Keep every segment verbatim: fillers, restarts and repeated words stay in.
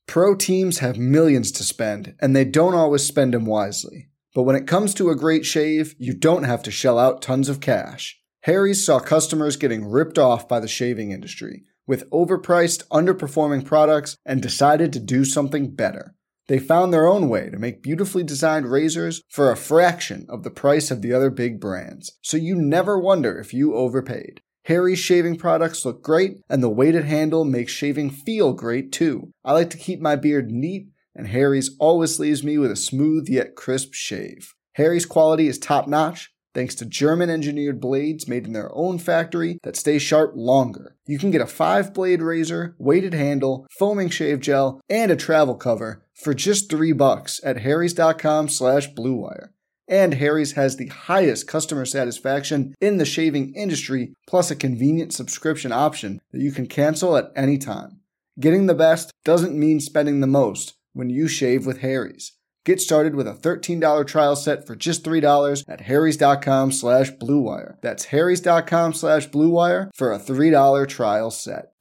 Pro teams have millions to spend, and they don't always spend them wisely. But when it comes to a great shave, you don't have to shell out tons of cash. Harry's saw customers getting ripped off by the shaving industry with overpriced, underperforming products and decided to do something better. They found their own way to make beautifully designed razors for a fraction of the price of the other big brands, so you never wonder if you overpaid. Harry's shaving products look great, and the weighted handle makes shaving feel great too. I like to keep my beard neat, and Harry's always leaves me with a smooth yet crisp shave. Harry's quality is top-notch, thanks to German-engineered blades made in their own factory that stay sharp longer. You can get a five-blade razor, weighted handle, foaming shave gel, and a travel cover for just three bucks at harrys.com slash bluewire. And Harry's has the highest customer satisfaction in the shaving industry, plus a convenient subscription option that you can cancel at any time. Getting the best doesn't mean spending the most when you shave with Harry's. Get started with a thirteen dollars trial set for just three dollars at harrys.com slash bluewire. That's harrys.com slash bluewire for a three dollars trial set.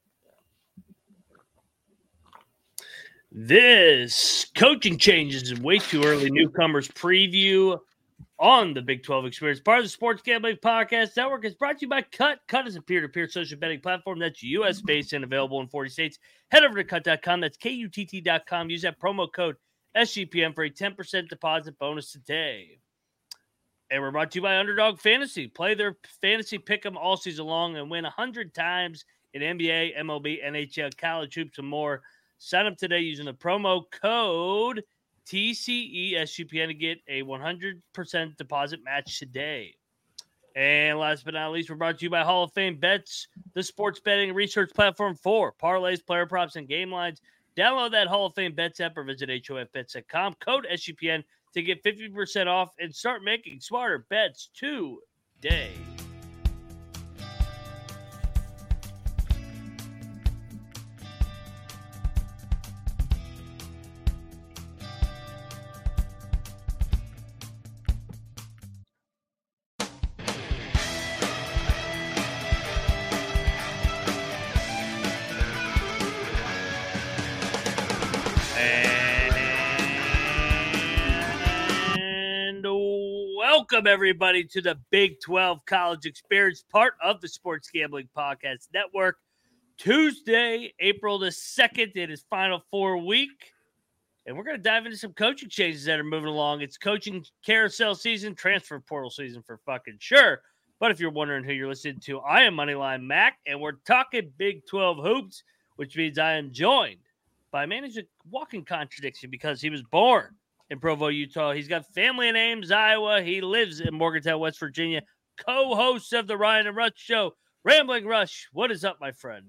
This coaching changes and way too early newcomers preview on the Big twelve Experience, part of the Sports Gambling Podcast Network, is brought to you by Cut. Cut is a peer-to-peer social betting platform that's U S-based and available in forty states. Head over to cut dot com. That's K U T T dot com. Use that promo code S G P N for a ten percent deposit bonus today. And we're brought to you by Underdog Fantasy. Play their fantasy pick'em all season long and win one hundred times in N B A, M L B, N H L, college hoops, and more. Sign up today using the promo code T C E S G P N to get a one hundred percent deposit match today. And last but not least, we're brought to you by Hall of Fame Bets, the sports betting research platform for parlays, player props, and game lines. Download that Hall of Fame Bets app or visit H O F bets dot com. Code S G P N to get fifty percent off and start making smarter bets today. Welcome, everybody, to the Big twelve College Experience, part of the Sports Gambling Podcast Network. Tuesday, April the second, it is Final Four week, and we're going to dive into some coaching changes that are moving along. It's coaching carousel season, transfer portal season for fucking sure. But if you're wondering who you're listening to, I am Moneyline Mac, and we're talking Big twelve hoops, which means I am joined by a man who's a walking contradiction because he was born in Provo, Utah. He's got family in Ames, Iowa. He lives in Morgantown, West Virginia. Co-host of the Ryan and Rush Show, Rambling Rush. What is up, my friend?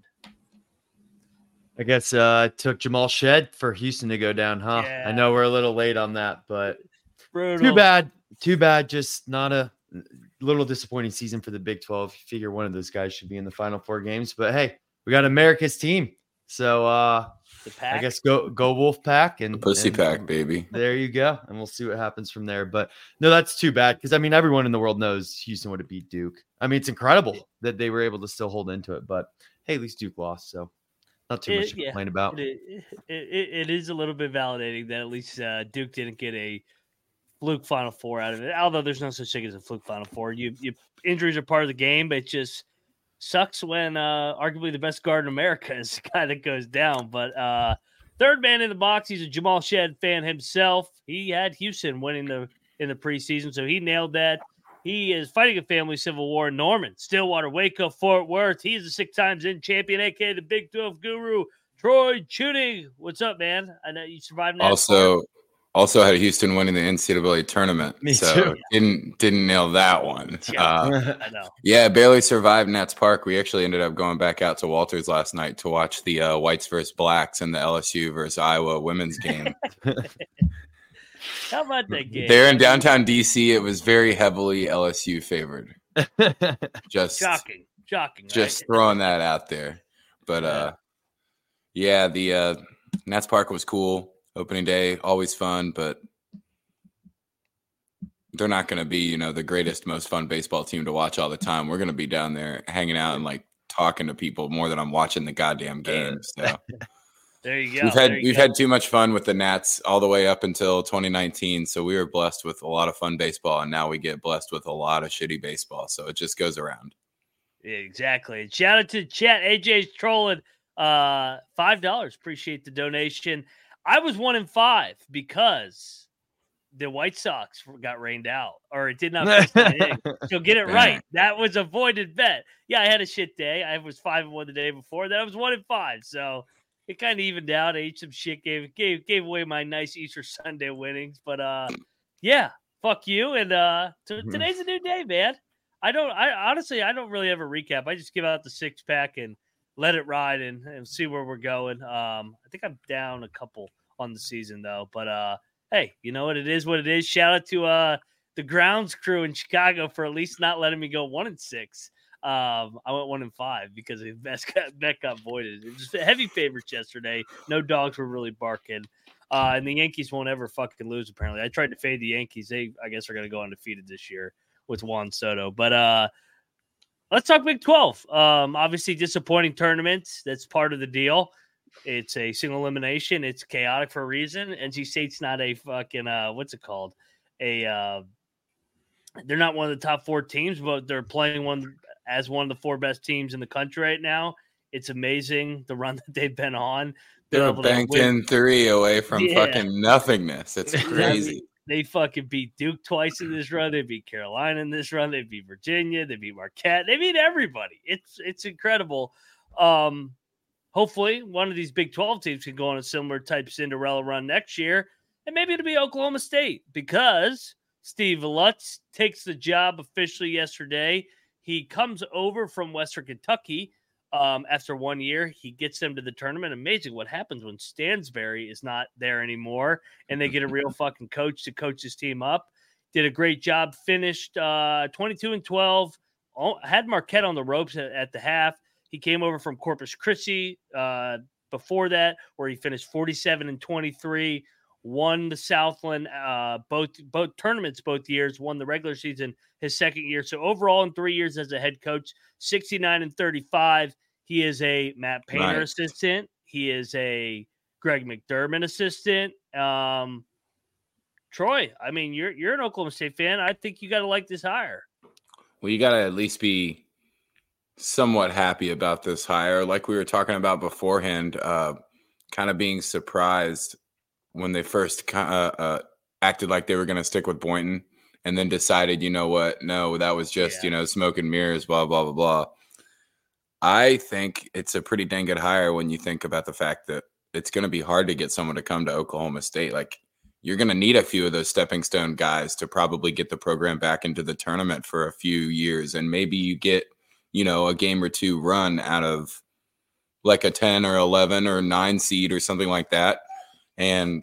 I guess uh, it took Jamal Shed for Houston to go down, huh? Yeah. I know we're a little late on that, but Brutal. too bad. Too bad. Just not a little disappointing season for the Big twelve. You figure one of those guys should be in the Final Four games, but hey, we got America's team. So uh, I guess go go Wolf Pack and the Pussy and, Pack, baby. There you go, and we'll see what happens from there. But no, that's too bad because I mean everyone in the world knows Houston would have beat Duke. I mean it's incredible that they were able to still hold into it, but hey, at least Duke lost, so not too it, much to yeah, complain about. It, it, it is a little bit validating that at least uh, Duke didn't get a fluke Final Four out of it. Although there's no such thing as a fluke Final Four. You, you injuries are part of the game, but it just sucks when uh, arguably the best guard in America is the guy that goes down. But uh, third man in the box, he's a Jamal Shed fan himself. He had Houston winning the in the preseason, so he nailed that. He is fighting a family civil war in Norman, Stillwater, Waco, Fort Worth. He is a six times in champion, a k a the Big twelve guru, Troy Chuning. What's up, man? I know you survived that. Also, part. also had Houston winning the N C double A tournament. Me so too. Didn't didn't nail that one. Yeah, Uh, I know. yeah, barely survived Nats Park. We actually ended up going back out to Walters last night to watch the uh, Whites versus Blacks and the L S U versus Iowa women's game. How about that game? There in downtown D C, it was very heavily L S U favored. Just Shocking. Shocking. Just right? throwing that out there. But uh yeah, the uh Nats Park was cool. Opening day, always fun, but they're not gonna be, you know, the greatest, most fun baseball team to watch all the time. We're gonna be down there hanging out and like talking to people more than I'm watching the goddamn game. So Yeah, There you go. We've had we've go. had too much fun with the Nats all the way up until twenty nineteen. So we were blessed with a lot of fun baseball, and now we get blessed with a lot of shitty baseball. So it just goes around. Yeah, exactly. And shout out to the chat. A J's trolling. Uh, five dollars. Appreciate the donation. I was one in five because the White Sox got rained out, or it did not pitch the inning. So get it right. That was a voided bet. Yeah, I had a shit day. I was five and one the day before. Then I was one and five. So it kind of evened out. I ate some shit. Gave gave gave away my nice Easter Sunday winnings. But uh, yeah, fuck you. And uh, t- today's a new day, man. I don't. I honestly, I don't really ever recap. I just give out the six pack and let it ride and, and see where we're going. Um, I think I'm down a couple on the season though. But uh, hey, you know what? It is what it is. Shout out to uh the grounds crew in Chicago for at least not letting me go one and six. Um, I went one and five because the bet got, bet got voided. It was just heavy favorites yesterday. No dogs were really barking. Uh, and the Yankees won't ever fucking lose. Apparently, I tried to fade the Yankees. They, I guess, are going to go undefeated this year with Juan Soto. But uh, let's talk Big twelve. Um, obviously, disappointing tournaments. That's part of the deal. It's a single elimination. It's chaotic for a reason. N C State's not a fucking uh, what's it called? A uh, they're not one of the top four teams, but they're playing one as one of the four best teams in the country right now. It's amazing the run that they've been on. They're, they're banked in three away from yeah. fucking nothingness. It's crazy. They fucking beat Duke twice in this run. They beat Carolina in this run. They beat Virginia. They beat Marquette. They beat everybody. It's it's incredible. Um, hopefully, one of these Big twelve teams can go on a similar type Cinderella run next year, and maybe it'll be Oklahoma State because Steve Lutz takes the job officially yesterday. He comes over from Western Kentucky um, after one year. He gets them to the tournament. Amazing what happens when Stansbury is not there anymore and they get a real fucking coach to coach his team up. Did a great job. Finished uh, twenty-two and twelve. Had Marquette on the ropes at, at the half. He came over from Corpus Christi uh, before that, where he finished forty-seven and twenty-three. Won the Southland uh, both both tournaments both years. Won the regular season his second year. So overall, in three years as a head coach, sixty-nine and thirty-five. He is a Matt Painter nice. assistant. He is a Greg McDermott assistant. Um, Troy, I mean, you're you're an Oklahoma State fan. I think you got to like this hire. Well, you got to at least be somewhat happy about this hire. Like we were talking about beforehand, uh, kind of being surprised when they first uh, uh, acted like they were going to stick with Boynton and then decided, you know what, no, that was just, yeah. you know, smoke and mirrors, blah, blah, blah, blah. I think it's a pretty dang good hire when you think about the fact that it's going to be hard to get someone to come to Oklahoma State. Like, you're going to need a few of those stepping stone guys to probably get the program back into the tournament for a few years. And maybe you get, you know, a game or two run out of like a ten or eleven or nine seed or something like that. And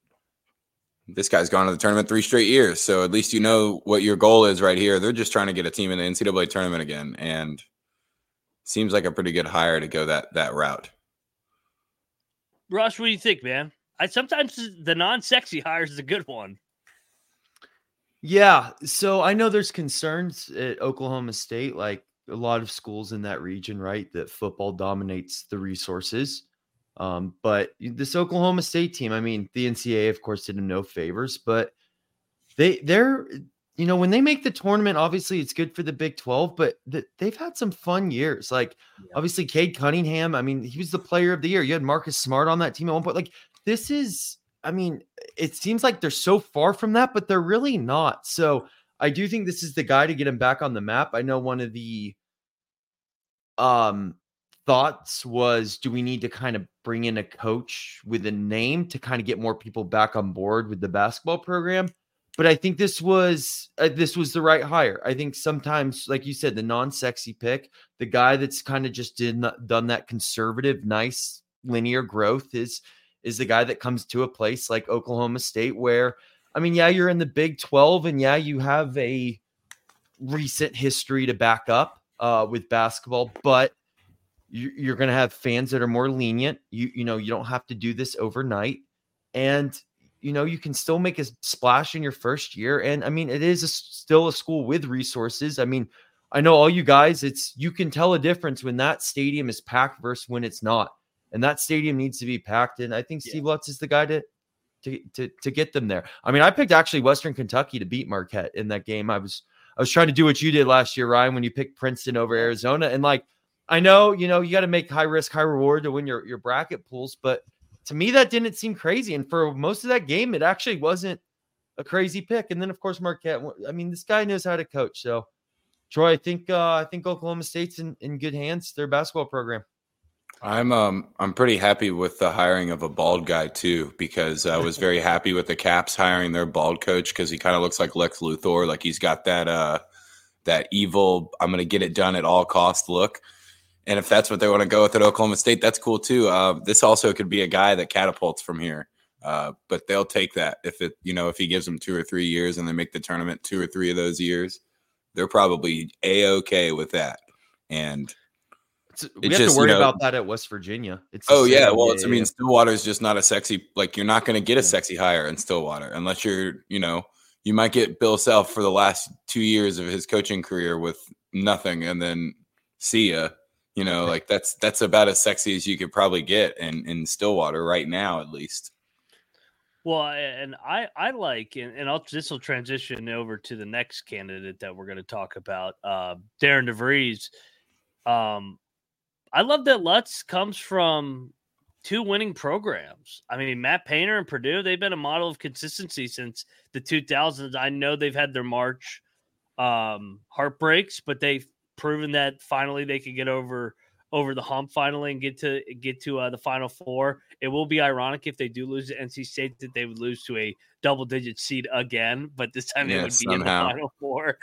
this guy's gone to the tournament three straight years. So at least you know what your goal is right here. They're just trying to get a team in the N C double A tournament again. And seems like a pretty good hire to go that that route. Russ, what do you think, man? I sometimes the non-sexy hire is a good one. Yeah. So I know there's concerns at Oklahoma State, like a lot of schools in that region, right? That football dominates the resources. Um, but this Oklahoma State team, I mean, the N C double A, of course, did them no favors, but they, they're, you know, when they make the tournament, obviously it's good for the Big twelve, but the, they've had some fun years. Like, yeah. obviously, Cade Cunningham, I mean, he was the player of the year. You had Marcus Smart on that team at one point. Like, this is, I mean, it seems like they're so far from that, but they're really not. So I do think this is the guy to get him back on the map. I know one of the um, thoughts was, do we need to kind of bring in a coach with a name to kind of get more people back on board with the basketball program? But I think this was uh, this was the right hire. I think sometimes, like you said, the non-sexy pick, the guy that's kind of just did not, done that conservative, nice linear growth is is the guy that comes to a place like Oklahoma State where, I mean, yeah, you're in the Big twelve and yeah, you have a recent history to back up uh, with basketball, but you, you're going to have fans that are more lenient. You, you know, you don't have to do this overnight, and, you know, you can still make a splash in your first year. And I mean, it is a, still a school with resources. I mean, I know all you guys, it's, you can tell a difference when that stadium is packed versus when it's not. and that stadium needs to be packed. And I think Steve yeah. Lutz is the guy to, to to to get them there. I mean, I picked actually Western Kentucky to beat Marquette in that game. I was I was trying to do what you did last year, Ryan, when you picked Princeton over Arizona. And like, I know, you know, you got to make high risk, high reward to win your, your bracket pools, but to me, that didn't seem crazy. And for most of that game, it actually wasn't a crazy pick. And then, of course, Marquette. I mean, this guy knows how to coach. So, Troy, I think uh, I think Oklahoma State's in, in good hands. Their basketball program. I'm um I'm pretty happy with the hiring of a bald guy too, because I was very happy with the Caps hiring their bald coach because he kind of looks like Lex Luthor. Like he's got that uh that evil, I'm gonna get it done at all cost look. And if that's what they want to go with at Oklahoma State, that's cool too. Uh, this also could be a guy that catapults from here. Uh, but they'll take that if it, you know, if he gives them two or three years and they make the tournament two or three of those years, they're probably a-okay with that. And it's, we have just, to worry you know, about that at West Virginia. It's oh yeah, well, yeah, it's, yeah. I mean, Stillwater is just not a sexy. Like you're not going to get a sexy hire in Stillwater unless you're, you know, you might get Bill Self for the last two years of his coaching career with nothing, and then see ya. You know, like that's that's about as sexy as you could probably get in, in Stillwater right now, at least. Well, and I, I like, and, and I'll, this will transition over to the next candidate that we're going to talk about, uh, Darren DeVries. Um, I love that Lutz comes from two winning programs. I mean, Matt Painter and Purdue, they've been a model of consistency since the two thousands. I know they've had their March um, heartbreaks, but they've proven that finally they can get over over the hump finally and get to get to uh, the Final Four. It will be ironic if they do lose to N C State that they would lose to a double-digit seed again, but this time yeah, it would be somehow. in the Final Four.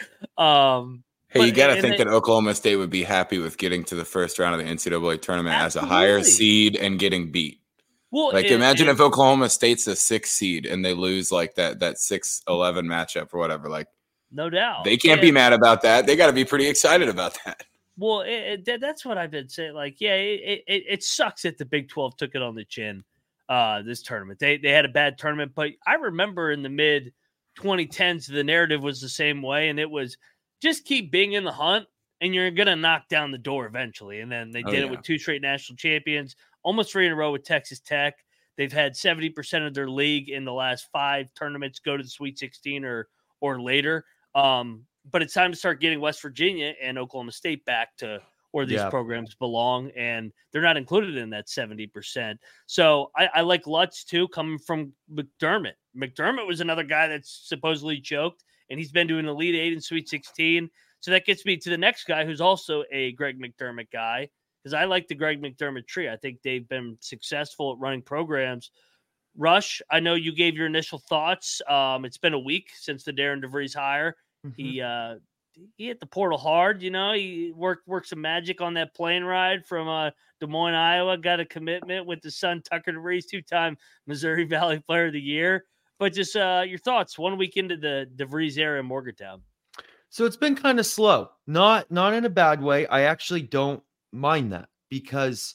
Um, hey, but, you got to think they, that Oklahoma State would be happy with getting to the first round of the N C double A tournament absolutely. as a higher seed and getting beat. Well, like, and, imagine and, if Oklahoma State's a six seed and they lose like that that six eleven matchup or whatever. Like, no doubt. They can't and, be mad about that. They got to be pretty excited about that. Well, it, it, that's what I've been saying. Like, yeah, it, it it sucks that the Big twelve took it on the chin uh, this tournament. They they had a bad tournament, but I remember in the mid twenty tens, the narrative was the same way, and it was just keep being in the hunt, and you're going to knock down the door eventually. And then they did oh, yeah. it with two straight national champions, almost three in a row with Texas Tech. They've had seventy percent of their league in the last five tournaments go to the Sweet sixteen or or later. Um, but it's time to start getting West Virginia and Oklahoma State back to where these yeah. programs belong, and they're not included in that seventy percent. So I, I like Lutz, too, coming from McDermott. McDermott was another guy that's supposedly choked, and he's been doing Elite Eight and Sweet sixteen. So that gets me to the next guy who's also a Greg McDermott guy, because I like the Greg McDermott tree. I think they've been successful at running programs. Rush, I know you gave your initial thoughts. Um, it's been a week since the Darren DeVries hire. Mm-hmm. He uh, he hit the portal hard, you know. He worked worked some magic on that plane ride from uh, Des Moines, Iowa. Got a commitment with the son, Tucker DeVries, two-time Missouri Valley Player of the Year. But just uh, your thoughts one week into the DeVries era in Morgantown. So it's been kind of slow, not not in a bad way. I actually don't mind that, because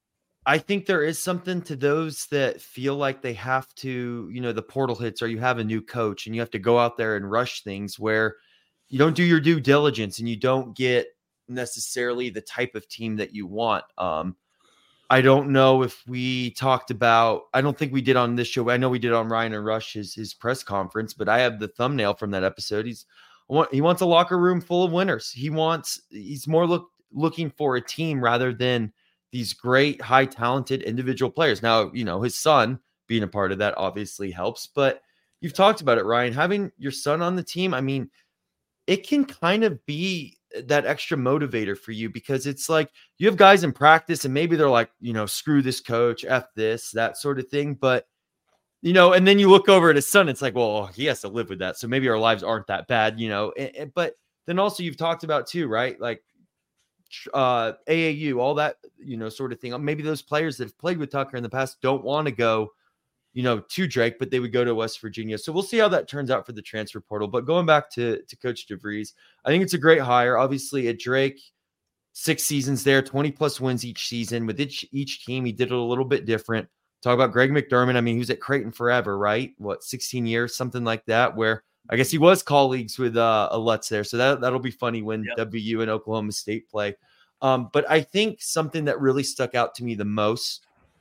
I think there is something to those that feel like they have to, you know, the portal hits or you have a new coach and you have to go out there and rush things where you don't do your due diligence and you don't get necessarily the type of team that you want. Um, I don't know if we talked about, I don't think we did on this show. I know we did on Ryan and Rush, his, his press conference, but I have the thumbnail from that episode. He's he wants a locker room full of winners. He wants, he's more look, looking for a team rather than these great, high talented individual players. Now, you know, his son being a part of that obviously helps, but you've talked about it, Ryan, having your son on the team. I mean, it can kind of be that extra motivator for you, because it's like you have guys in practice and maybe they're like, you know, screw this coach, F this, that sort of thing. But, you know, and then you look over at his son, it's like, well, he has to live with that. So maybe our lives aren't that bad, you know, and, and, but then also you've talked about too, right? Like, uh A A U, all that, you know, sort of thing. Maybe those players that have played with Tucker in the past don't want to go, you know, to Drake, but they would go to West Virginia. So we'll see how that turns out for the transfer portal. But going back to to Coach DeVries, I think it's a great hire. Obviously at Drake, six seasons there, twenty plus wins each season. With each each team, he did it a little bit different. Talk about Greg McDermott. I mean, he was at Creighton forever, right? What, sixteen years, something like that, where I guess he was colleagues with uh, a Lutz there. So that, that'll be funny when yep. W U and Oklahoma State play. Um, but I think something that really stuck out to me the most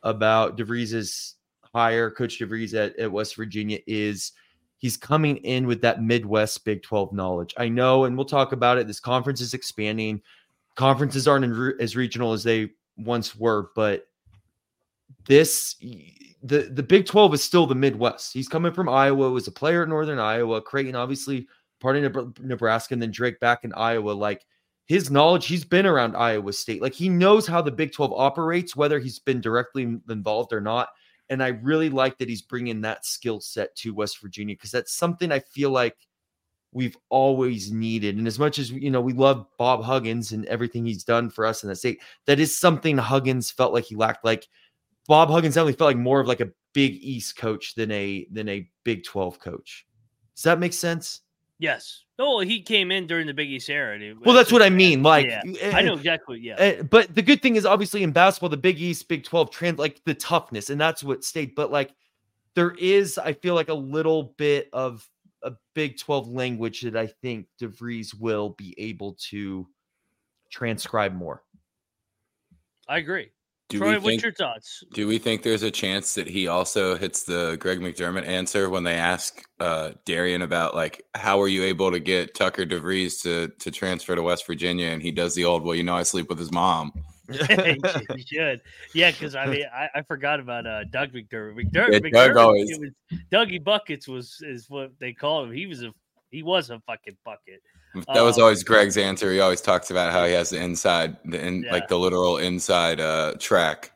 about DeVries's hire, Coach DeVries at, at West Virginia, is he's coming in with that Midwest Big twelve knowledge. I know, and we'll talk about it. This conference is expanding. Conferences aren't in, as regional as they once were, but this the the Big twelve is still the Midwest. He's coming from Iowa, was a player at Northern Iowa, Creighton, obviously part of Nebraska, and then Drake back in Iowa. Like, his knowledge, he's been around Iowa State. Like, he knows how the Big twelve operates, whether he's been directly involved or not. And I really like that he's bringing that skill set to West Virginia, because that's something I feel like we've always needed. And as much as, you know, we love Bob Huggins and everything he's done for us in the state, that is something Huggins felt like he lacked. Like, Bob Huggins definitely felt like more of like a Big East coach than a than a Big twelve coach. Does that make sense? Yes. Oh, he came in during the Big East era. Dude. Well, that's what I mean. Like, yeah. I know exactly. Yeah. Uh, but the good thing is, obviously, in basketball, the Big East, Big twelve trend, like the toughness, and that's what stayed. But like, there is, I feel like, a little bit of a Big twelve language that I think DeVries will be able to transcribe more. I agree. Do Troy, we what's think, your thoughts? Do we think there's a chance that he also hits the Greg McDermott answer when they ask uh, Darian about, like, how are you able to get Tucker DeVries to to transfer to West Virginia? And he does the old, well, you know, I sleep with his mom. He should. Yeah, because, I mean, I, I forgot about uh, Doug McDermott. McDermott, Yeah, McDermott Doug always. it was, Dougie Buckets was is what they call him. He was a he was a fucking bucket. That was um, always Greg's answer. He always talks about how he has the inside, the in, Yeah. like the literal inside uh, track.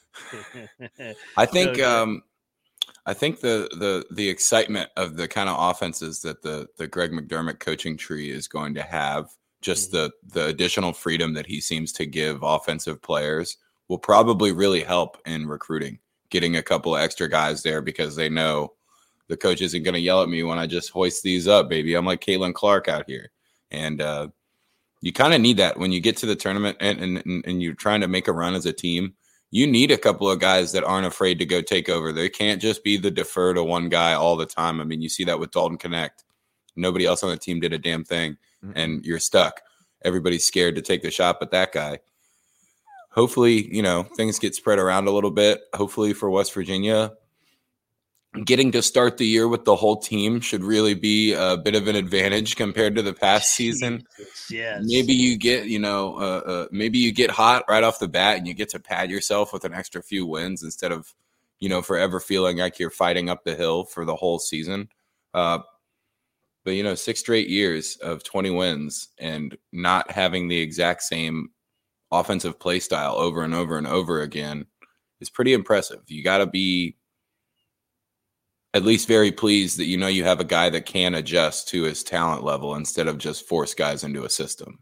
I think, So, um, I think the the the excitement of the kind of offenses that the the Greg McDermott coaching tree is going to have, just Mm-hmm. the the additional freedom that he seems to give offensive players, will probably really help in recruiting. Getting a couple of extra guys there because they know the coach isn't going to yell at me when I just hoist these up, baby. I'm like Caitlin Clark out here. And uh, you kind of need that when you get to the tournament and, and and you're trying to make a run as a team. You need a couple of guys that aren't afraid to go take over. They can't just be the defer to one guy all the time. I mean, you see that with Dalton Connect. Nobody else on the team did a damn thing, mm-hmm. and you're stuck. Everybody's scared to take the shot but that guy. Hopefully, you know, things get spread around a little bit. Hopefully for West Virginia, getting to start the year with the whole team should really be a bit of an advantage compared to the past season. Yes. Maybe you get, you know, uh, uh, maybe you get hot right off the bat and you get to pad yourself with an extra few wins instead of, you know, forever feeling like you're fighting up the hill for the whole season. Uh, but, you know, six straight years of twenty wins and not having the exact same offensive play style over and over and over again is pretty impressive. You got to be at least very pleased that you know you have a guy that can adjust to his talent level instead of just force guys into a system.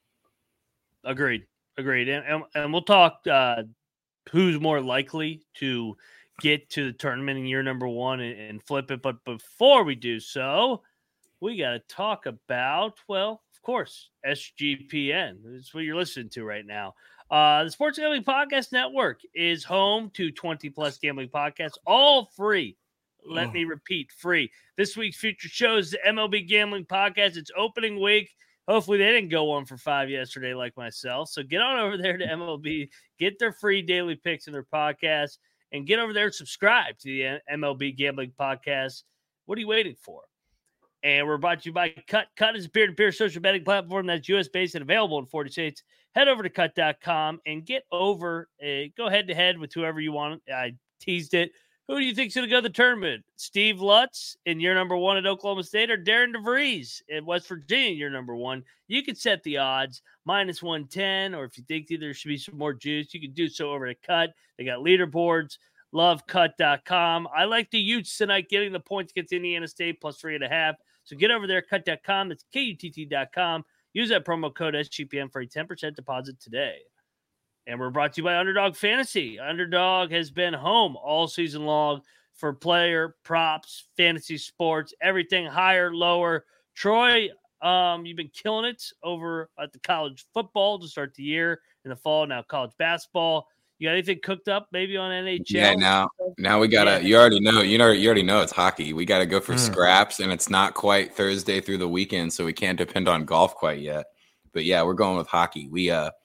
Agreed. Agreed. And, and, and we'll talk uh, who's more likely to get to the tournament in year number one and, and flip it. But before we do so, we got to talk about, well, of course, S G P N. That's what you're listening to right now. Uh, the Sports Gambling Podcast Network is home to twenty plus gambling podcasts, all free. Let oh. me repeat, free. This week's featured show is the M L B Gambling Podcast. It's opening week. Hopefully they didn't go one for five yesterday like myself. So get on over there to M L B, get their free daily picks in their podcast, and get over there and subscribe to the M L B Gambling Podcast. What are you waiting for? And we're brought to you by Cut. Cut is a peer-to-peer social betting platform that's U S-based and available in forty states. Head over to cut dot com and get over, uh, go head-to-head with whoever you want. I teased it. Who do you think's going to go to the tournament? Steve Lutz in year number one at Oklahoma State, or Darren DeVries in West Virginia in year number one? You can set the odds minus one ten, or if you think there should be some more juice, you can do so over at Cut. They got leaderboards. Love cut dot com. I like the Utes tonight getting the points against Indiana State plus three and a half. So get over there, cut dot com. That's K U T T dot com. Use that promo code S G P N for a ten percent deposit today. And we're brought to you by Underdog Fantasy. Underdog has been home all season long for player, props, fantasy sports, everything higher, lower. Troy, um, you've been killing it over at the college football to start the year in the fall. Now college basketball. You got anything cooked up maybe on N H L? Yeah, now now we gotta. Yeah. You already know. You know. You already know it's hockey. We got to go for mm. scraps, and it's not quite Thursday through the weekend, so we can't depend on golf quite yet. But yeah, we're going with hockey. We uh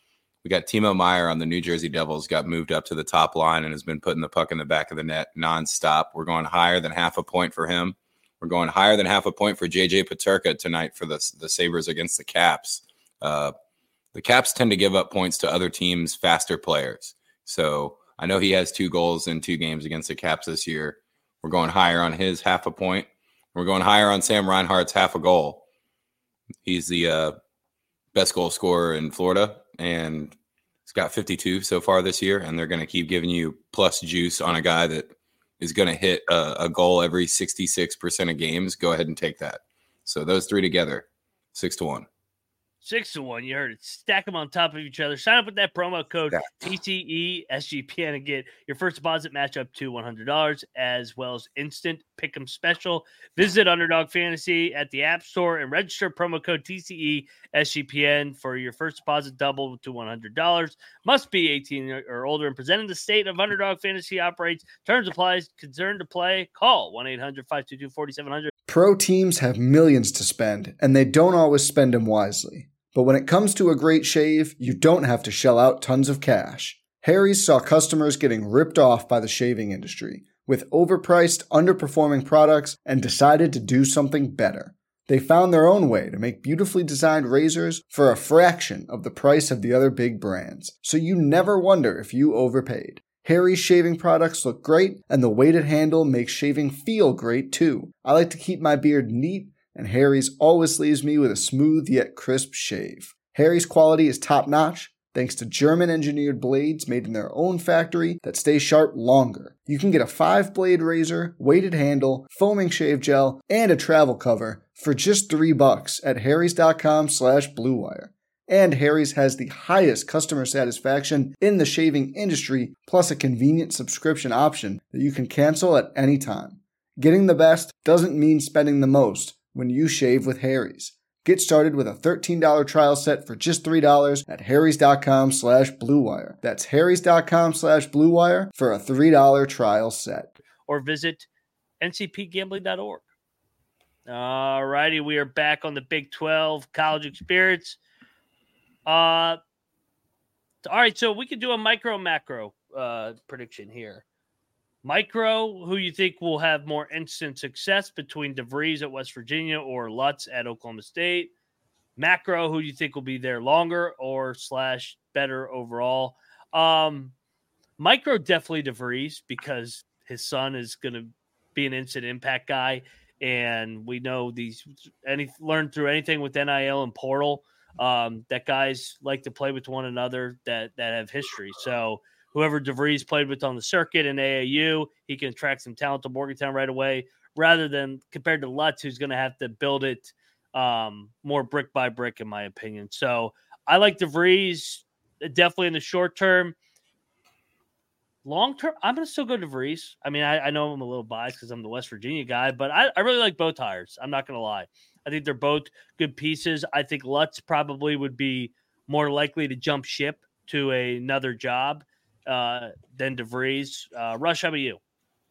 We got Timo Meyer on the New Jersey Devils, got moved up to the top line and has been putting the puck in the back of the net nonstop. We're going higher than half a point for him. We're going higher than half a point for J J Peterka tonight for the, the Sabres against the Caps. Uh, the Caps tend to give up points to other teams' faster players. So I know he has two goals in two games against the Caps this year. We're going higher on his half a point. We're going higher on Sam Reinhart's half a goal. He's the uh, best goal scorer in Florida, and he's got fifty-two so far this year, and they're going to keep giving you plus juice on a guy that is going to hit a, a goal every sixty-six percent of games. Go ahead and take that. So those three together, six to one. Six to one. You heard it. Stack them on top of each other. Sign up with that promo code Yeah. T T E S G P N and get your first deposit match up to one hundred dollars, as well as instant pick'em special. Visit Underdog Fantasy at the App Store and register promo code T T E S G P N for your first deposit double to one hundred dollars. Must be eighteen or older and present in the state of Underdog Fantasy operates. Terms applies. Concerned to play? Call one eight hundred five two two four seven zero zero. Pro teams have millions to spend, and they don't always spend them wisely. But when it comes to a great shave, you don't have to shell out tons of cash. Harry's saw customers getting ripped off by the shaving industry with overpriced, underperforming products and decided to do something better. They found their own way to make beautifully designed razors for a fraction of the price of the other big brands, so you never wonder if you overpaid. Harry's shaving products look great, and the weighted handle makes shaving feel great too. I like to keep my beard neat, and Harry's always leaves me with a smooth yet crisp shave. Harry's quality is top-notch, thanks to German-engineered blades made in their own factory that stay sharp longer. You can get a five-blade razor, weighted handle, foaming shave gel, and a travel cover for just three bucks at harrys.com slash bluewire. And Harry's has the highest customer satisfaction in the shaving industry, plus a convenient subscription option that you can cancel at any time. Getting the best doesn't mean spending the most when you shave with Harry's. Get started with a thirteen dollars trial set for just three dollars at harrys.com slash bluewire. That's harrys.com slash bluewire for a three dollars trial set. Or visit N C P gambling dot org. All righty, we are back on the Big twelve college experience. Uh, all right, so we can do a micro macro uh, prediction here. Micro, who you think will have more instant success between DeVries at West Virginia or Lutz at Oklahoma State? Macro, who you think will be there longer or slash better overall? Um, micro, definitely DeVries, because his son is going to be an instant impact guy, and we know these any learn through anything with N I L and portal um, that guys like to play with one another that that have history. So whoever DeVries played with on the circuit in A A U, he can attract some talent to Morgantown right away, rather than compared to Lutz, who's going to have to build it um, more brick by brick, in my opinion. So I like DeVries definitely in the short term. Long term, I'm going to still go DeVries. I mean, I, I know I'm a little biased because I'm the West Virginia guy, but I, I really like both hires. I'm not going to lie. I think they're both good pieces. I think Lutz probably would be more likely to jump ship to a, another job uh than DeVries. Uh Rush, how about you?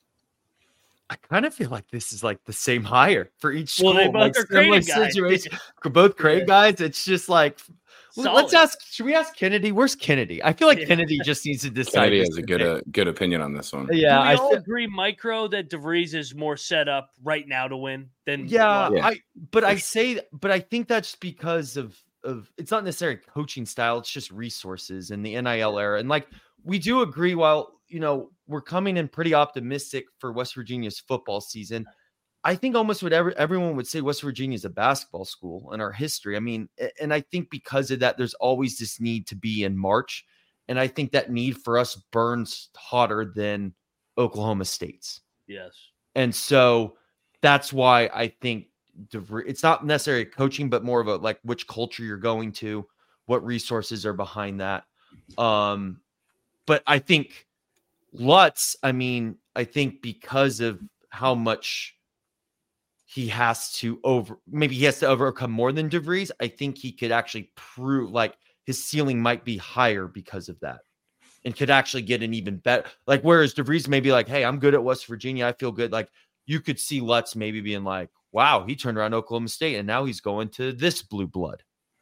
I kind of feel like this is like the same hire for each school. Well, they both like are Creighton guys. Situation. Both Creighton guys. It's just like, Solid. Let's ask. Should we ask Kennedy? Where's Kennedy? I feel like Yeah. Kennedy just needs to decide. Kennedy has a good uh, good opinion on this one. Yeah, Do we I all feel, agree, Micro, that DeVries is more set up right now to win than yeah, Lutz? Yeah. I. But I say, but I think that's because of of it's not necessarily coaching style. It's just resources and the N I L era. And like we do agree, while you know we're coming in pretty optimistic for West Virginia's football season, I think almost what every, everyone would say West Virginia is a basketball school in our history. I mean, and I think because of that, there's always this need to be in March. And I think that need for us burns hotter than Oklahoma State's. Yes. And so that's why I think DeVries, it's not necessarily coaching, but more of a like which culture you're going to, what resources are behind that. Um, but I think Lutz, I mean, I think because of how much he has to over, maybe he has to overcome more than DeVries, I think he could actually prove like his ceiling might be higher because of that and could actually get an even better. Like, whereas DeVries may be like, hey, I'm good at West Virginia. I feel good. Like, you could see Lutz maybe being like, wow, he turned around Oklahoma State and now he's going to this blue blood.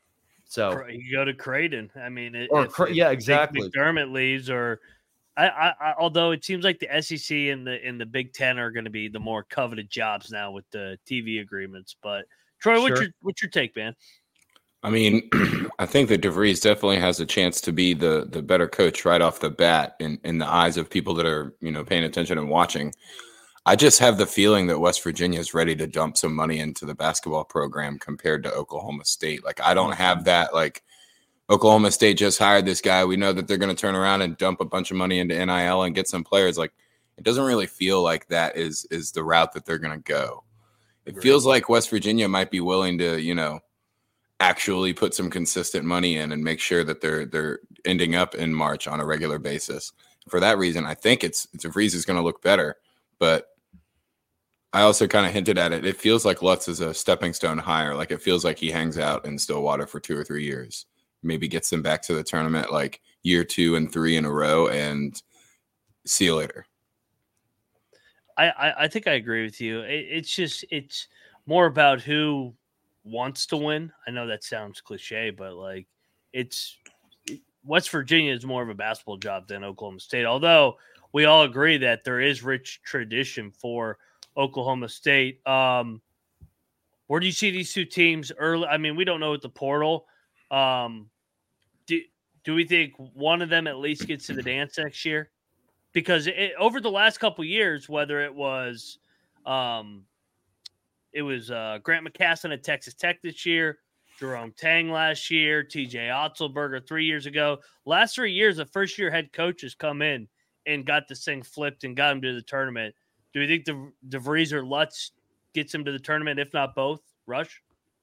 So you go to Creighton. I mean, or if, Cre- if yeah, exactly. McDermott leaves, or I, I, I, although it seems like the S E C and the in the Big Ten are going to be the more coveted jobs now with the T V agreements. But Troy, Sure. what's your what's your take, man? I mean, I think that DeVries definitely has a chance to be the the better coach right off the bat in, in the eyes of people that are, you know, paying attention and watching. I just have the feeling that West Virginia is ready to dump some money into the basketball program compared to Oklahoma State. Like, I don't have that, like, Oklahoma State just hired this guy. We know that they're going to turn around and dump a bunch of money into N I L and get some players. Like, it doesn't really feel like that is is the route that they're going to go. It Great. feels like West Virginia might be willing to, you know, actually put some consistent money in and make sure that they're they're ending up in March on a regular basis. For that reason, I think it's DeVries is going to look better. But I also kind of hinted at it. It feels like Lutz is a stepping stone higher. Like, it feels like he hangs out in Stillwater for two or three years, maybe gets them back to the tournament like year two and three in a row, and see you later. I, I, I think I agree with you. It, it's just it's more about who wants to win. I know that sounds cliche, but like it's it, West Virginia is more of a basketball job than Oklahoma State. Although we all agree that there is rich tradition for Oklahoma State. Um, where do you see these two teams early? I mean, we don't know at the portal. Um, do do we think one of them at least gets to the dance next year? Because it, over the last couple of years, whether it was, um, it was uh, Grant McCassin at Texas Tech this year, Jerome Tang last year, T J Otzelberger three years ago. Last three years, the first-year head coaches come in and got this thing flipped and got him to the tournament. Do you think De- DeVries or Lutz gets him to the tournament, if not both? Rush?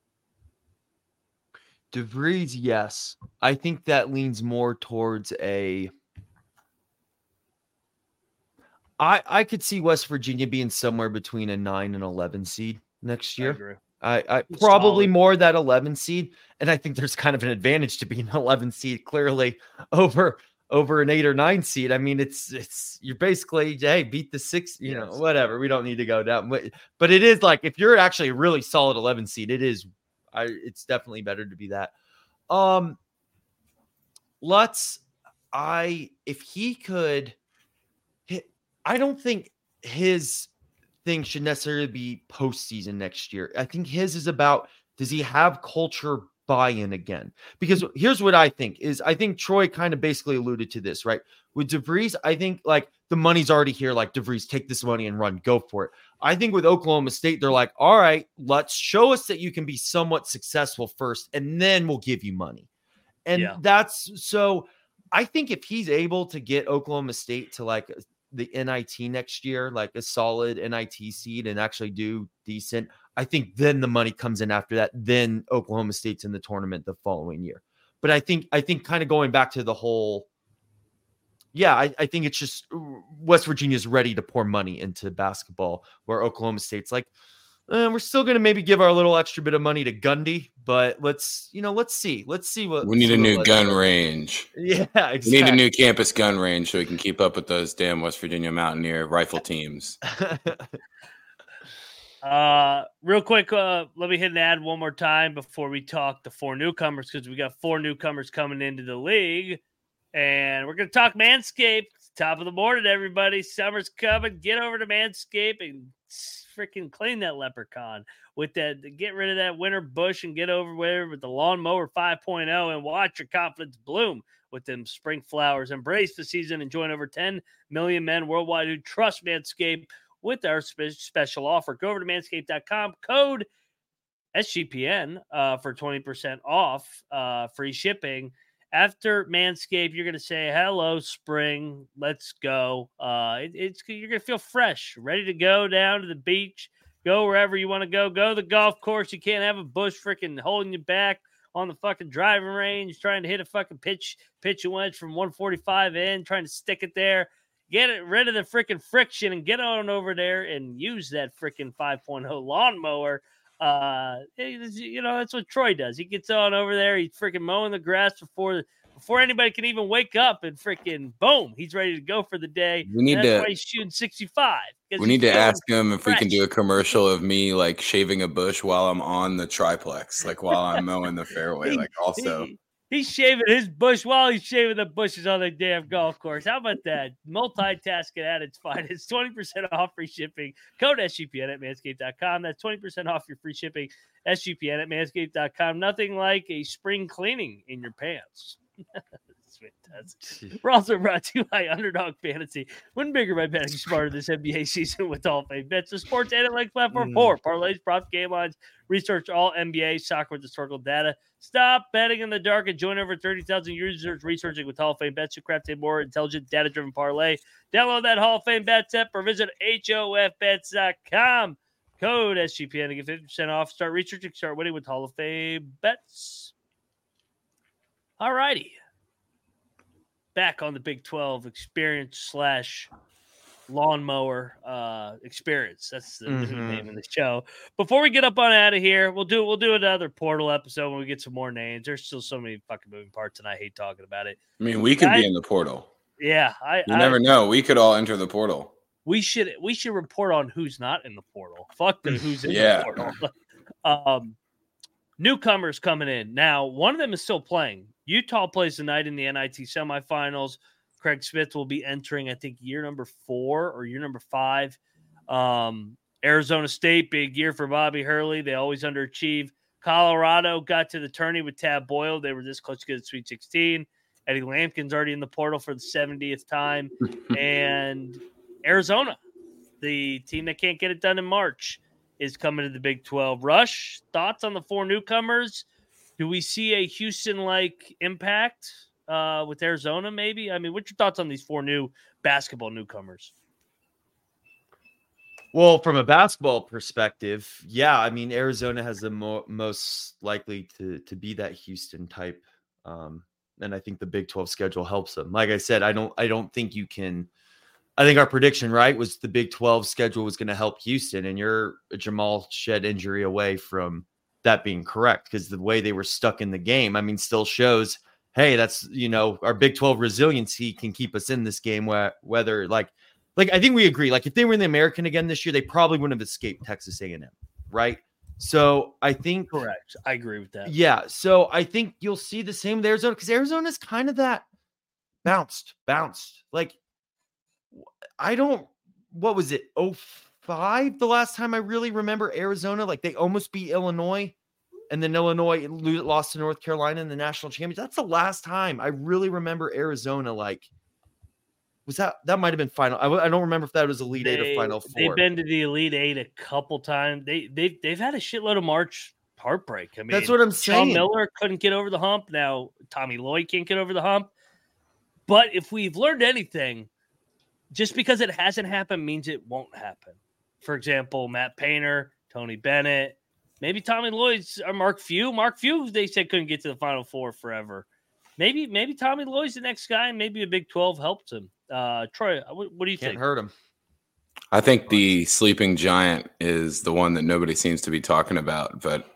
DeVries, yes. I think that leans more towards a I, I could see West Virginia being somewhere between a nine and eleven seed next year. I agree. I, I probably solid. More that eleven seed. And I think there's kind of an advantage to being an eleven seed clearly over over an eight or nine seed. I mean, it's it's you're basically, hey, beat the six, you yes. know, whatever. We don't need to go down. But, but it is like if you're actually a really solid eleven seed, it is I it's definitely better to be that. Um Lutz, I if he could I don't think his thing should necessarily be postseason next year. I think his is about, does he have culture buy-in again? Because here's what I think is, I think Troy kind of basically alluded to this, right? With DeVries, I think like the money's already here. Like DeVries, take this money and run, go for it. I think with Oklahoma State, they're like, all right, let's show us that you can be somewhat successful first, and then we'll give you money. And yeah. that's, so I think if he's able to get Oklahoma State to like the N I T next year, like a solid N I T seed and actually do decent, I think then the money comes in after that. Then Oklahoma State's in the tournament the following year. But I think, I think kind of going back to the whole, yeah, I, I think it's just West Virginia's ready to pour money into basketball, where Oklahoma State's like, eh, we're still going to maybe give our little extra bit of money to Gundy, but let's, you know, let's see. Let's see what we need a new gun do. range. Yeah, exactly. We need a new campus gun range so we can keep up with those damn West Virginia Mountaineer rifle teams. uh, real quick, uh, let me hit an ad one more time before we talk the four newcomers, because we got four newcomers coming into the league, and we're going to talk Manscaped. Top of the morning, everybody. Summer's coming. Get over to Manscaped and freaking clean that leprechaun with that. Get rid of that winter bush and get over there with the lawnmower five point oh and watch your confidence bloom with them spring flowers. Embrace the season and join over ten million men worldwide who trust Manscaped with our spe- special offer. Go over to manscaped dot com, code S G P N uh, for twenty percent off, uh, free shipping. After Manscaped, you're going to say, hello, spring, let's go. Uh, it, it's You're going to feel fresh, ready to go down to the beach, go wherever you want to go, go to the golf course. You can't have a bush freaking holding you back on the fucking driving range, trying to hit a fucking pitch, pitch a wedge from one forty-five in, trying to stick it there. Get it rid of the freaking friction and get on over there and use that freaking five point oh lawnmower. Uh, you know, that's what Troy does. He gets on over there. He's freaking mowing the grass before before anybody can even wake up, and freaking boom, he's ready to go for the day. We need and that's to. why he's shooting sixty-five. We need to ask him if fresh. we can do a commercial of me like shaving a bush while I'm on the triplex, like while I'm mowing the fairway. he, like also, he, he's shaving his bush while he's shaving the bushes on the damn golf course. How about that? Multitasking at its finest. twenty percent off free shipping. Code S G P N at manscaped dot com. That's twenty percent off your free shipping. S G P N at manscaped dot com. Nothing like a spring cleaning in your pants. Fantastic. We're also brought to you by Underdog Fantasy. Win bigger by betting smarter this N B A season with Hall of Fame bets. The sports analytics platform for parlays, props, game lines, research all N B A soccer with historical data. Stop betting in the dark and join over thirty thousand users researching with Hall of Fame bets to craft a more intelligent, data-driven parlay. Download that Hall of Fame bets app or visit H O F bets dot com. Code S G P N to get fifty percent off. Start researching, start winning with Hall of Fame bets. All righty. Back on the Big twelve experience slash lawnmower uh, experience. That's the Mm-hmm. new name of the show. Before we get up on out of here, we'll do we'll do another portal episode when we get some more names. There's still so many fucking moving parts, and I hate talking about it. I mean, we could I, be in the portal. Yeah, I You I, never know. We could all enter the portal. We should we should report on who's not in the portal. Fuck the who's in Yeah. the portal. um, newcomers coming in now. One of them is still playing. Utah plays tonight in the N I T semifinals. Craig Smith will be entering, I think, year number four or year number five. Um, Arizona State, big year for Bobby Hurley. They always underachieve. Colorado got to the tourney with Tab Boyle. They were this close to get to Sweet sixteen. Eddie Lampkin's already in the portal for the seventieth time. And Arizona, the team that can't get it done in March, is coming to the Big twelve. Rush, thoughts on the four newcomers? Do we see a Houston-like impact uh, with Arizona, maybe? I mean, what's your thoughts on these four new basketball newcomers? Well, from a basketball perspective, yeah, I mean, Arizona has the mo- most likely to to be that Houston type, um, and I think the Big twelve schedule helps them. Like I said, I don't, I don't think you can. I think our prediction, right, was the Big twelve schedule was going to help Houston, and you're a Jamal Shed injury away from that being correct, because the way they were stuck in the game, I mean, still shows, hey, that's, you know, our Big twelve resiliency can keep us in this game, where, whether like, like, I think we agree, like if they were in the American again this year, they probably wouldn't have escaped Texas A and M, right? So I think, correct. I agree with that. Yeah. So I think you'll see the same with Arizona, because Arizona's kind of that bounced, bounced. Like, I don't, what was it? oh five, the last time I really remember Arizona, like they almost beat Illinois, and then Illinois lost to North Carolina in the national championship. That's the last time I really remember Arizona. Like, was that, that might've been final. I, I don't remember if that was Elite They, Eight or Final Four. They've been to the Elite Eight a couple times. They, they've, they've had a shitload of March heartbreak. I mean, that's what I'm saying. Sean Miller couldn't get over the hump. Now Tommy Lloyd can't get over the hump. But if we've learned anything, just because it hasn't happened means it won't happen. For example, Matt Painter, Tony Bennett, maybe Tommy Lloyd's or Mark Few. Mark Few, they said couldn't get to the Final Four forever. Maybe maybe Tommy Lloyd's the next guy, and maybe a Big twelve helps him. Uh, Troy, what, what do you Can't think? hurt him. I think the sleeping giant is the one that nobody seems to be talking about, but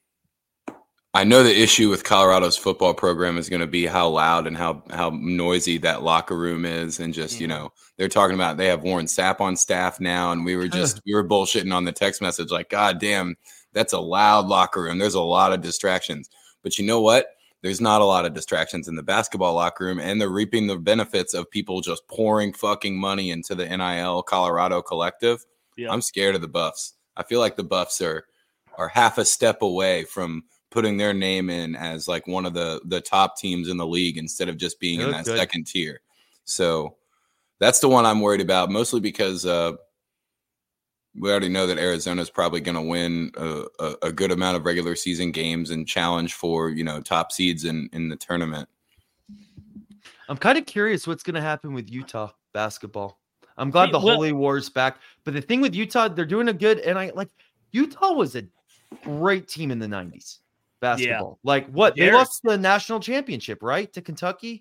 I know the issue with Colorado's football program is going to be how loud and how how noisy that locker room is, and just, you know, they're talking about they have Warren Sapp on staff now, and we were just we were bullshitting on the text message like, God damn, that's a loud locker room. There's a lot of distractions, but you know what? There's not a lot of distractions in the basketball locker room, and they're reaping the benefits of people just pouring fucking money into the N I L Colorado collective. Yeah. I'm scared of the Buffs. I feel like the Buffs are are half a step away from putting their name in as like one of the the top teams in the league instead of just being in that good. second tier. So that's the one I'm worried about, mostly because uh, we already know that Arizona is probably going to win a, a, a good amount of regular season games and challenge for, you know, top seeds in, in the tournament. I'm kind of curious what's going to happen with Utah basketball. I'm glad the Well- Holy War's back, but the thing with Utah, they're doing a good, and I like Utah was a great team in the nineties basketball. Like what? They Derek- lost the national championship, right, to Kentucky?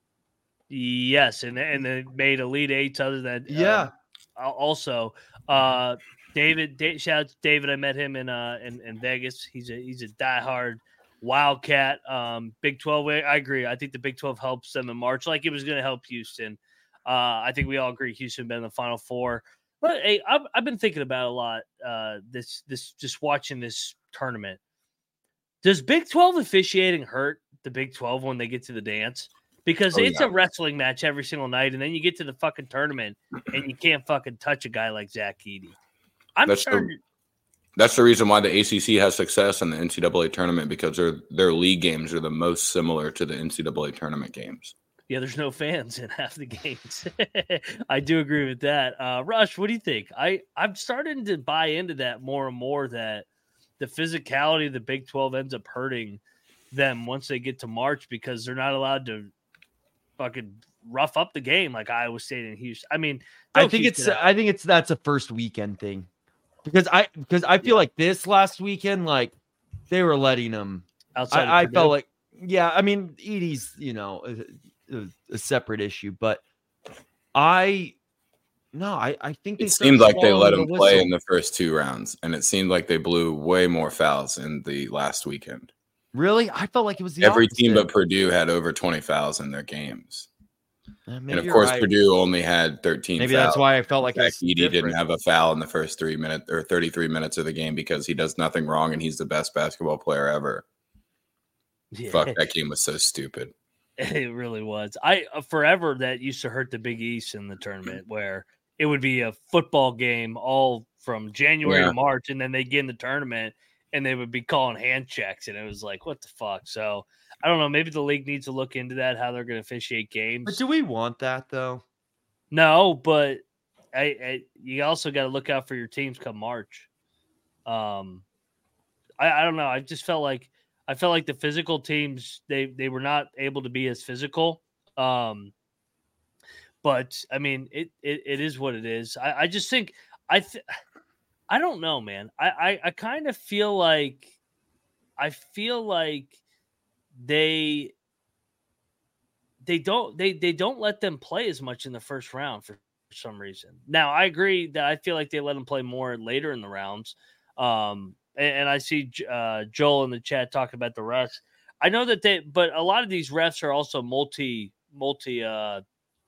Yes, and and they made Elite Eights other than Yeah. uh, also, uh, David, Dave, shout out to David. I met him in uh in, in Vegas. He's a he's a diehard Wildcat. Um, Big twelve, I agree. I think the Big twelve helps them in March like it was going to help Houston. Uh, I think we all agree Houston been in the Final Four. But hey, I've, I've been thinking about it a lot uh, this, this just watching this tournament. Does Big twelve officiating hurt the Big twelve when they get to the dance? Because oh, it's yeah. a wrestling match every single night, and then you get to the fucking tournament, and you can't fucking touch a guy like Zach Edey. I'm that's sure. The, that's the reason why the A C C has success in the N C double A tournament, because their their league games are the most similar to the N C double A tournament games. Yeah, there's no fans in half the games. I do agree with that. Uh, Rush, what do you think? I, I'm starting to buy into that more and more, that the physicality of the Big twelve ends up hurting them once they get to March, because they're not allowed to fucking rough up the game like Iowa State and Houston. I mean, I think it's it I think it's that's a first weekend thing, because I because I feel yeah. like this last weekend, like they were letting them outside. I, I felt like yeah. I mean, Edey's you know a, a, a separate issue, but I no, I I think they it seemed like they let him the play in the first two rounds, and it seemed like they blew way more fouls in the last weekend. Really? I felt like it was the every opposite. team but Purdue had over twenty fouls in their games. Uh, and of course, right. Purdue only had thirteen Maybe fouls. That's why I felt like Zach Edey didn't have a foul in the first three minutes or thirty-three minutes of the game, because he does nothing wrong and he's the best basketball player ever. Yeah. Fuck, that game was so stupid. It really was. I uh, forever that used to hurt the Big East in the tournament, where it would be a football game all from January yeah. to March, and then they get in the tournament and they would be calling hand checks, and it was like, what the fuck? So I don't know. Maybe the league needs to look into that, how they're going to officiate games. But do we want that though? No, but I, I you also got to look out for your teams come March. Um, I, I don't know. I just felt like I felt like the physical teams, they they were not able to be as physical. Um, but I mean, it it, it is what it is. I, I just think I. Th- I don't know, man. I, I, I kind of feel like I feel like they they don't they they don't let them play as much in the first round for some reason. Now, I agree that I feel like they let them play more later in the rounds. Um, and, and I see uh, Joel in the chat talking about the refs. I know that they, but a lot of these refs are also multi multi uh,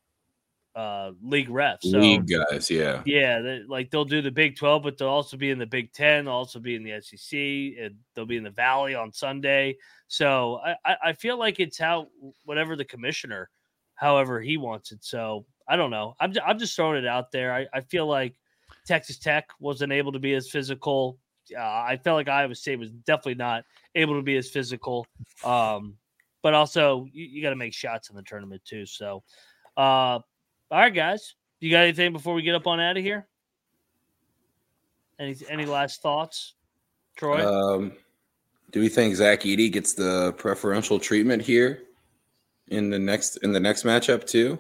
uh league refs. So, league guys, yeah. Yeah, they, like they'll do the Big twelve, but they'll also be in the Big ten, they'll also be in the S E C, and they'll be in the Valley on Sunday. So I, I feel like it's how whatever the commissioner, however he wants it. So I don't know. I'm just, I'm just throwing it out there. I, I feel like Texas Tech wasn't able to be as physical. Uh, I felt like Iowa State was definitely not able to be as physical. Um, but also you, you got to make shots in the tournament too. So, uh, all right, guys. You got anything before we get up on out of here? Any any last thoughts, Troy? Um, do we think Zach Edey gets the preferential treatment here in the next in the next matchup too?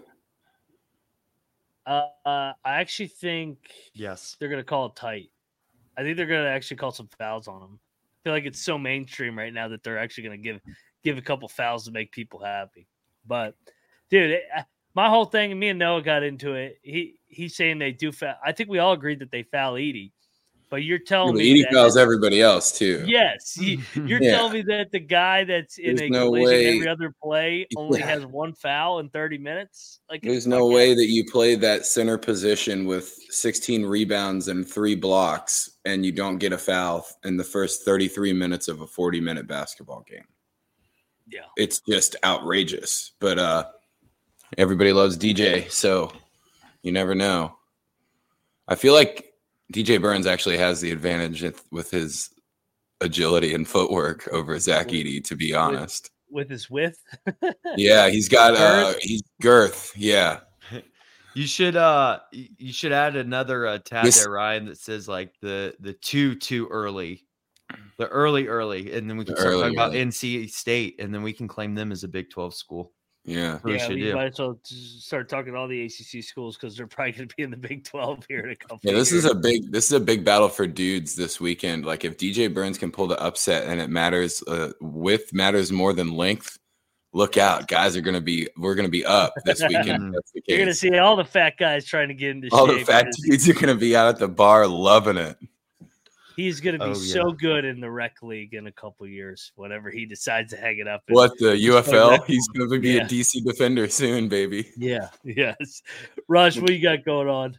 Uh, uh I actually think yes, they're gonna call it tight. I think they're gonna actually call some fouls on him. I feel like it's so mainstream right now that they're actually gonna give give a couple fouls to make people happy. But dude. It, My whole thing, and me and Noah got into it. He he's saying they do foul. I think we all agreed that they foul Edey, but you're telling yeah, me Edey fouls everybody else too. Yes, you, you're yeah. telling me that the guy that's in there's a no collision way. every other play only yeah. has one foul in thirty minutes. Like, there's no way that you play that center position with sixteen rebounds and three blocks, and you don't get a foul in the first thirty-three minutes of a forty-minute basketball game. Yeah, it's just outrageous, but uh. Everybody loves D J, so you never know. I feel like D J Burns actually has the advantage with his agility and footwork over Zach Edey, to be honest. With, with his width? Yeah, he's got uh he's girth, yeah. You should uh you should add another uh, tab this, there, Ryan, that says like the the two too early. The early early, and then we can start early, talking about early. N C State, and then we can claim them as a Big twelve school. Yeah, we yeah, we do. might as well start talking to all the A C C schools because they're probably going to be in the Big twelve here in a couple. Yeah, this years. is a big this is a big battle for dudes this weekend. Like if D J Burns can pull the upset and it matters, uh, width matters more than length. Look out, guys are going to be we're going to be up this weekend. That's the case. You're going to see all the fat guys trying to get into all shape. the fat dudes are going to be out at the bar loving it. He's going to be Oh, so yeah. good in the rec league in a couple years, whenever he decides to hang it up. and What, the just U F play L? rec He's ball. going to be Yeah. a D C defender soon, baby. Yeah, yes. Rush, what you got going on?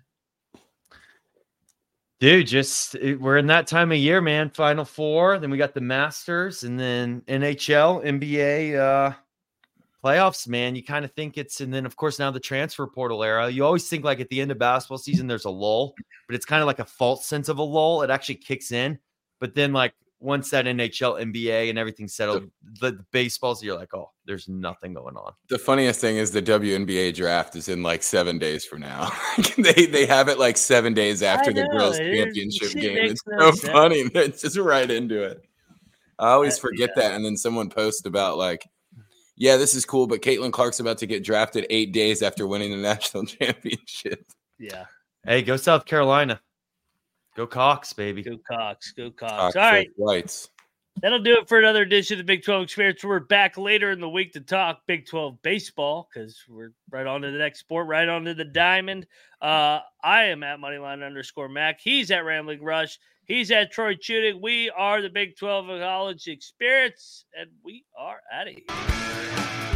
Dude, just it- we're in that time of year, man. Final Four, then we got the Masters, and then N H L, N B A uh, playoffs, man. You kind of think it's, and then of course now the transfer portal era. You always think like at the end of basketball season, there's a lull, but it's kind of like a false sense of a lull. It actually kicks in, but then like once that N H L, N B A, and everything's settled, the, the baseballs, you're like, oh, there's nothing going on. The funniest thing is the W N B A draft is in like seven days from now. they they have it like seven days after I the know, girls' it is- championship shit game. makes It's no so sense. funny. It's just right into it. I always Uh, forget yeah. that, and then someone posts about like, yeah, this is cool, but Caitlin Clark's about to get drafted eight days after winning the national championship. Yeah, Hey, go South Carolina. Go Cox, baby. go Cox, go Cox. Talk All right, Lights. that'll do it for another edition of the Big twelve Experience. We're back later in the week to talk Big twelve baseball because we're right on to the next sport, right on to the diamond. Uh, I am at Moneyline underscore Mac. He's at Rambling Rush. He's at Troy Chudik. We are the Big twelve College Experience, and we are out of here.